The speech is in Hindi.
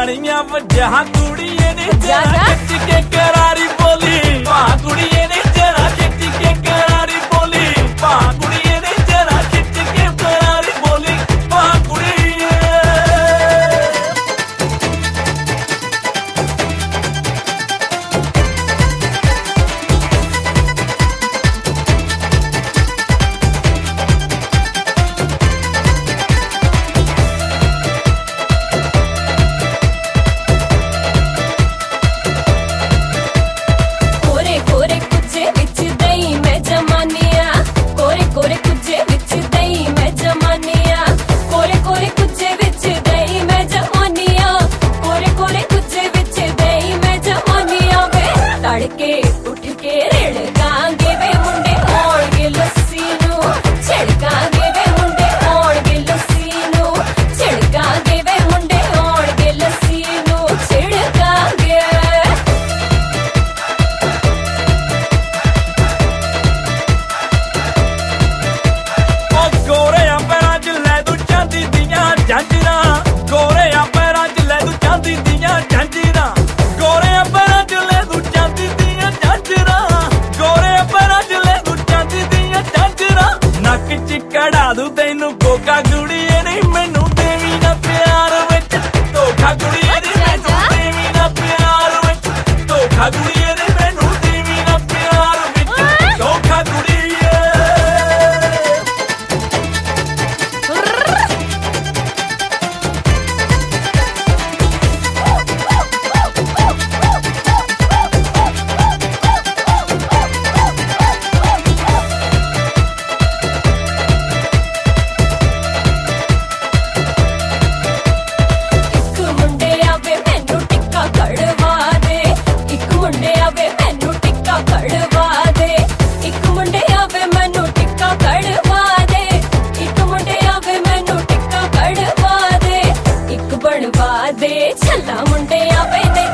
जानिया वजह कुड़िए ने जरा खिच के करारी बोली कुड़िए ने जरा खिच के करारी बोली कुड़िए ने जरा खिच के करारी बोली कुड़िए। के उठ के रिड़कांगे वे मुंडे ओढ़गे लस्सी नू छिड़कांगे वे मुंडे ओढ़गे लस्सी नू छिड़कांगे वे मुंडे ओढ़गे लस्सी नू छिड़कांगे। ओ गोरे पैरां च लै तू चांदी दियां झांजरां गोरे पैरां च लै तू चांदी दियां झांजरां गोरे पैरां च लै तू चांदी दियां झांजरां गोरे पैरां च लै तू चांदी दियां झांजरां नक च कढ़ा दूं तैनू कोका कुड़िए नहीं मैनू देवी ना प्यार विच धोखा कुड़िए नहीं मैनू देवी ना प्यार विच धोखा कुड़िए नहीं मैनू देवी ना प्यार विच धोखा कुड़िए। छल्ला मुंडे आवे नहीं